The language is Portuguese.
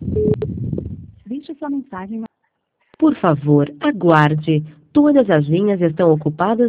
Deixe sua mensagem. Por favor, aguarde. Todas as linhas estão ocupadas.